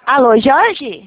Alô, Jorge?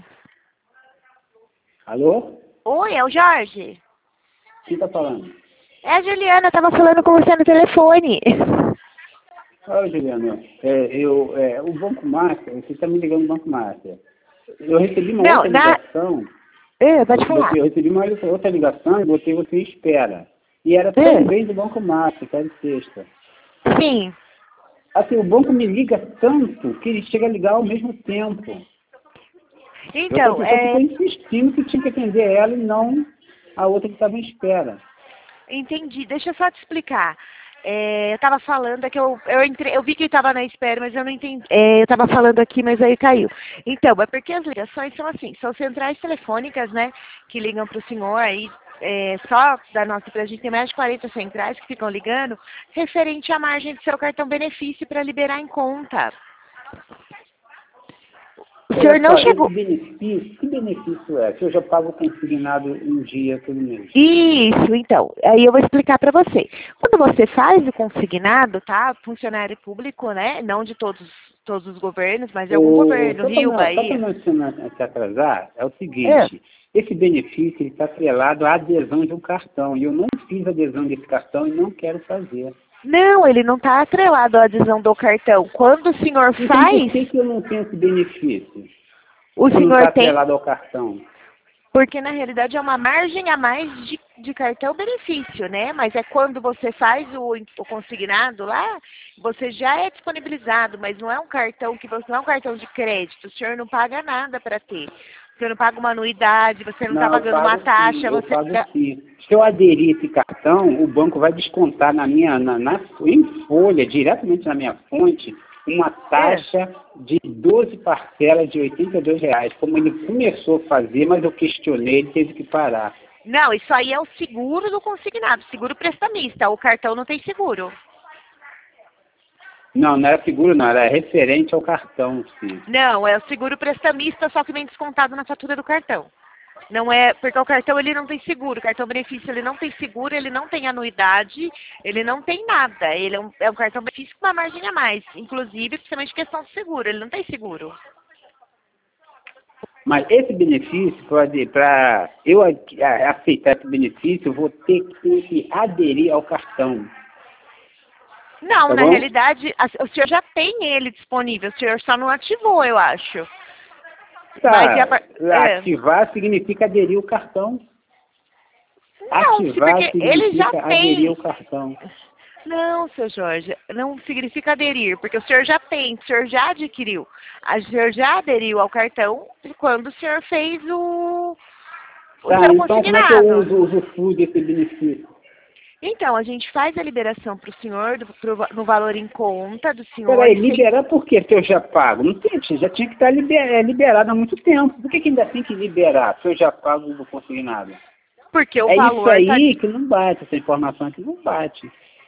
Alô? Oi, é o Jorge? Quem tá falando? É a Juliana, tava falando com você no telefone. Oi, Juliana. O Banco Master, você está me ligando no Banco Master. Eu recebi uma Não, outra ligação. pode falar. Eu recebi uma outra ligação e botei você em espera. E era também do Banco Master, que era de sexta. Sim. Assim, o banco me liga tanto que ele chega a ligar ao mesmo tempo. Então, Eu estou insistindo que tinha que atender ela e não a outra que estava em espera. Entendi. Deixa eu só te explicar. Eu tava falando, é que eu vi que estava na espera, mas eu não entendi. Eu tava falando aqui, mas aí caiu. Então, é porque as ligações são assim, são centrais telefônicas, né, que ligam para o senhor aí, só da nossa empresa, a gente tem mais de 40 centrais que ficam ligando, referente à margem do seu cartão benefício para liberar em conta. O senhor não chegou. Que benefício é? Que eu já pago consignado um dia todo mês. Isso, então. Aí eu vou explicar para você. Quando você faz o consignado, tá? Funcionário público, né? Não de todos os governos, mas de algum governo, Rio, Só para Bahia. não se atrasar, é o seguinte, esse benefício está atrelado à adesão de um cartão. E eu não fiz adesão desse cartão e não quero fazer. Não, ele não está atrelado à adesão do cartão. Quando o senhor Então, faz, por que eu não tenho esse benefício? o Se não senhor está tem, atrelado ao cartão. porque na realidade é uma margem a mais de cartão benefício, né? Mas é quando você faz o consignado lá, você já é disponibilizado, mas não é um cartão não é um cartão de crédito. O senhor não paga nada para ter. Você não paga uma anuidade, você não está Não, eu pagando uma pago sim, taxa, eu pago sim. Se eu aderir esse cartão, o banco vai descontar em folha, diretamente na minha fonte, uma taxa de 12 parcelas de R$ 82. Como ele começou a fazer, mas eu questionei, ele teve que parar. Não, isso aí é o seguro do consignado, seguro prestamista. O cartão não tem seguro. Não, não era seguro não, era referente ao cartão, sim. Não, é o seguro prestamista, só que vem descontado na fatura do cartão. Não é, porque o cartão ele não tem seguro, o cartão benefício ele não tem seguro, ele não tem anuidade, ele não tem nada. Ele é um cartão benefício com uma margem a mais, inclusive, principalmente questão de seguro, ele não tem seguro. Mas esse benefício, para eu aceitar esse benefício, eu vou ter que aderir ao cartão. Não, Tá na bom? realidade, o senhor já tem ele disponível, o senhor só não ativou, eu acho. Tá, Mas ativar significa aderir o cartão. Não, Ativar porque ele já significa aderir tem. o cartão. Não, seu Jorge, não significa aderir, porque o senhor já tem, o senhor já adquiriu. O senhor já aderiu ao cartão quando o senhor fez o Tá, seu então como é que eu consignado. usufruo desse benefício? Então, a gente faz a liberação para o senhor no valor em conta do senhor. Peraí, liberar por quê? Se eu já pago? Não tem, já tinha que estar liberado há muito tempo. Por que ainda tem que liberar se eu já pago do consignado? Porque o É isso valor aí que não bate, essa informação aqui não bate.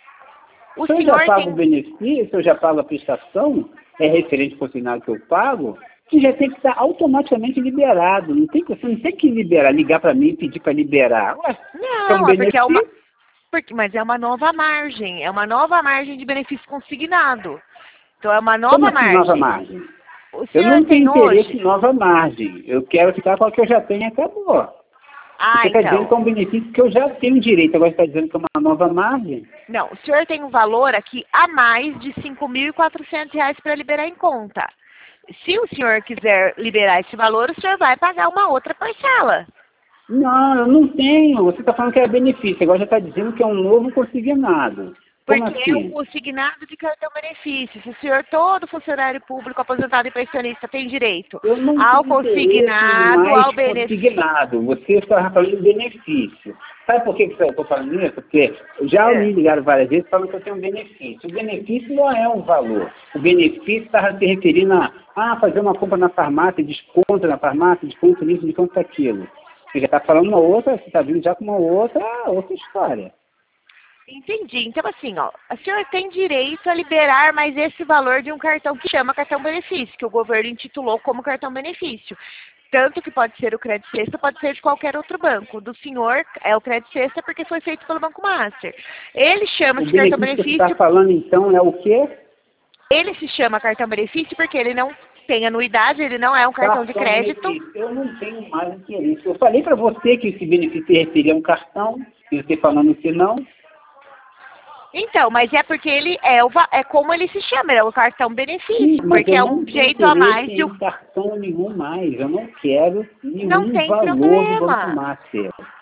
O Se eu já senhor pago o tem. benefício, se eu já pago a prestação, é referente ao consignado que eu pago, que já tem que estar automaticamente liberado. Você não tem que liberar, ligar para mim e pedir para liberar. Ué, é um Não, é porque benefício. mas é uma nova margem. É uma nova margem de benefício consignado. Então é uma Como nova assim, nova margem. margem? O Eu senhor não tenho tem interesse hoje? em nova margem. Eu quero ficar com a que eu já tenho e acabou. Ah, Você está dizendo que é então. um benefício que eu já tenho direito, agora você está dizendo que é uma nova margem? Não, o senhor tem um valor aqui a mais de R$ 5.400 para liberar em conta. Se o senhor quiser liberar esse valor, o senhor vai pagar uma outra parcela. Não, eu não tenho. Você está falando que é benefício, agora já está dizendo que é um novo consignado. Como Porque é um assim? consignado de cartão benefício. Se o senhor, todo funcionário público, aposentado e pensionista, tem direito Eu não ao tenho interesse em consignado, mais ao benefício. consignado. Você está falando em benefício. Sabe por que eu estou falando isso? Porque já me ligaram várias vezes falando que eu tenho um benefício. O benefício não é um valor. O benefício está se referindo a fazer uma compra na farmácia, desconto na farmácia, desconto nisso, desconto naquilo. Você já está falando uma outra, você está vindo já com uma outra história. Entendi. Então, assim, ó, a senhora tem direito a liberar mais esse valor de um cartão que chama cartão benefício, que o governo intitulou como cartão benefício. Tanto que pode ser o Crédito Sexta, pode ser de qualquer outro banco. Do senhor é o Crédito Sexta porque foi feito pelo Banco Master. Ele chama O de cartão benefício que você está benefício. falando, então, é o quê? Ele se chama cartão benefício porque ele não tem anuidade, ele não é um cartão de crédito. Benefício. Eu não tenho mais interesse. Eu falei para você que esse benefício se referia a um cartão, e você falando que não. Então, mas é porque ele é como ele se chama, é o cartão benefício, Sim, porque é um jeito a mais de... Não cartão nenhum mais, eu não quero nenhum Não tem valor do problema. Banco Master.